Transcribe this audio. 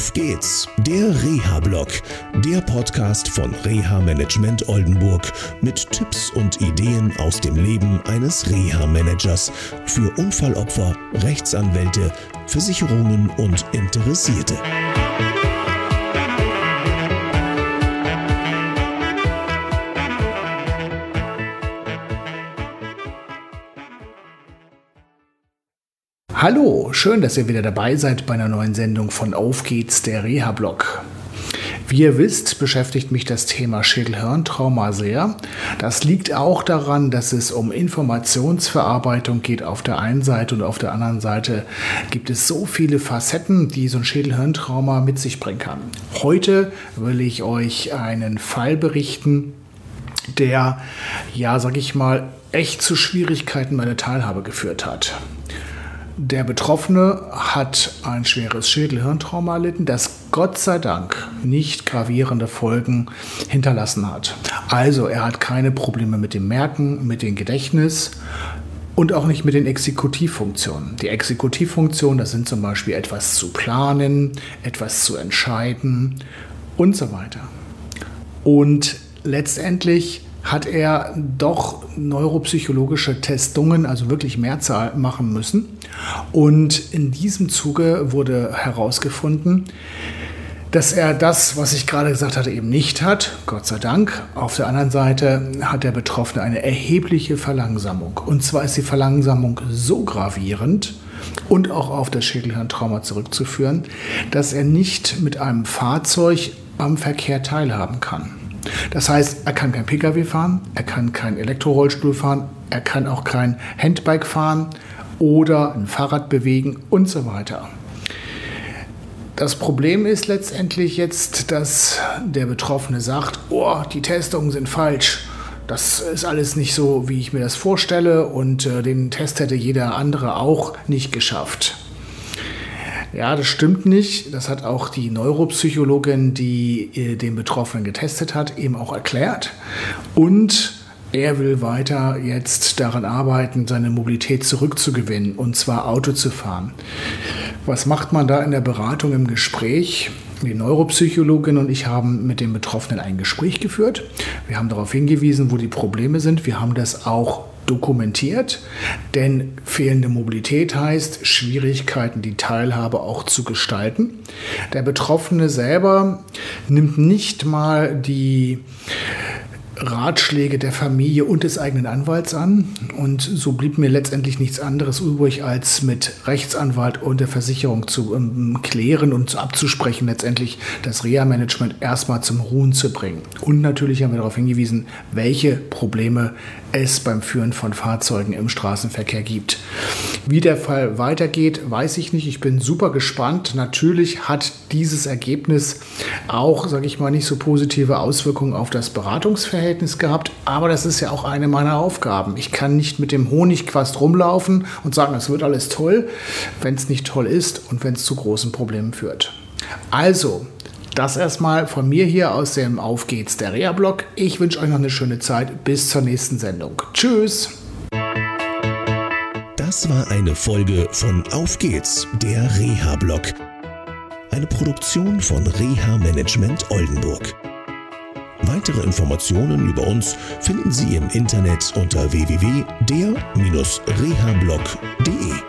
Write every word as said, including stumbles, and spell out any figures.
Auf geht's, der Reha-Blog, der Podcast von Reha Management Oldenburg mit Tipps und Ideen aus dem Leben eines Reha-Managers für Unfallopfer, Rechtsanwälte, Versicherungen und Interessierte. Hallo, schön, dass ihr wieder dabei seid bei einer neuen Sendung von Auf geht's, der Reha-Blog. Wie ihr wisst, beschäftigt mich das Thema Schädel-Hirn-Trauma sehr. Das liegt auch daran, dass es um Informationsverarbeitung geht auf der einen Seite und auf der anderen Seite gibt es so viele Facetten, die so ein Schädel-Hirn-Trauma mit sich bringen kann. Heute will ich euch einen Fall berichten, der, ja, sag ich mal, echt zu Schwierigkeiten bei der Teilhabe geführt hat. Der Betroffene hat ein schweres Schädel-Hirn-Trauma erlitten, das Gott sei Dank nicht gravierende Folgen hinterlassen hat. Also er hat keine Probleme mit dem Merken, mit dem Gedächtnis und auch nicht mit den Exekutivfunktionen. Die Exekutivfunktionen, das sind zum Beispiel etwas zu planen, etwas zu entscheiden und so weiter. Und letztendlich hat er doch neuropsychologische Testungen, also wirklich Mehrzahl, machen müssen. Und in diesem Zuge wurde herausgefunden, dass er das, was ich gerade gesagt hatte, eben nicht hat, Gott sei Dank. Auf der anderen Seite hat der Betroffene eine erhebliche Verlangsamung. Und zwar ist die Verlangsamung so gravierend und auch auf das Schädel-Hirn-Trauma zurückzuführen, dass er nicht mit einem Fahrzeug am Verkehr teilhaben kann. Das heißt, er kann kein Pkw fahren, er kann kein Elektrorollstuhl fahren, er kann auch kein Handbike fahren oder ein Fahrrad bewegen und so weiter. Das Problem ist letztendlich jetzt, dass der Betroffene sagt, oh, die Testungen sind falsch. Das ist alles nicht so, wie ich mir das vorstelle und äh, den Test hätte jeder andere auch nicht geschafft. Ja, das stimmt nicht. Das hat auch die Neuropsychologin, die äh, den Betroffenen getestet hat, eben auch erklärt. Und er will weiter jetzt daran arbeiten, seine Mobilität zurückzugewinnen, und zwar Auto zu fahren. Was macht man da in der Beratung im Gespräch? Die Neuropsychologin und ich haben mit dem Betroffenen ein Gespräch geführt. Wir haben darauf hingewiesen, wo die Probleme sind. Wir haben das auch dokumentiert, denn fehlende Mobilität heißt Schwierigkeiten, die Teilhabe auch zu gestalten. Der Betroffene selber nimmt nicht mal die Ratschläge der Familie und des eigenen Anwalts an, und so blieb mir letztendlich nichts anderes übrig, als mit Rechtsanwalt und der Versicherung zu ähm, klären und zu abzusprechen, letztendlich das Reha-Management erstmal zum Ruhen zu bringen. Und natürlich haben wir darauf hingewiesen, welche Probleme es beim Führen von Fahrzeugen im Straßenverkehr gibt. Wie der Fall weitergeht, weiß ich nicht. Ich bin super gespannt. Natürlich hat dieses Ergebnis auch, sage ich mal, nicht so positive Auswirkungen auf das Beratungsverhältnis gehabt, aber das ist ja auch eine meiner Aufgaben. Ich kann nicht mit dem Honigquast rumlaufen und sagen, es wird alles toll, wenn es nicht toll ist und wenn es zu großen Problemen führt. Also, das erstmal von mir hier aus dem Auf geht's, der Reha-Blog. Ich wünsche euch noch eine schöne Zeit. Bis zur nächsten Sendung. Tschüss! Das war eine Folge von Auf geht's, der Reha-Blog. Eine Produktion von Reha Management Oldenburg. Weitere Informationen über uns finden Sie im Internet unter w w w punkt der Bindestrich reha blog punkt de.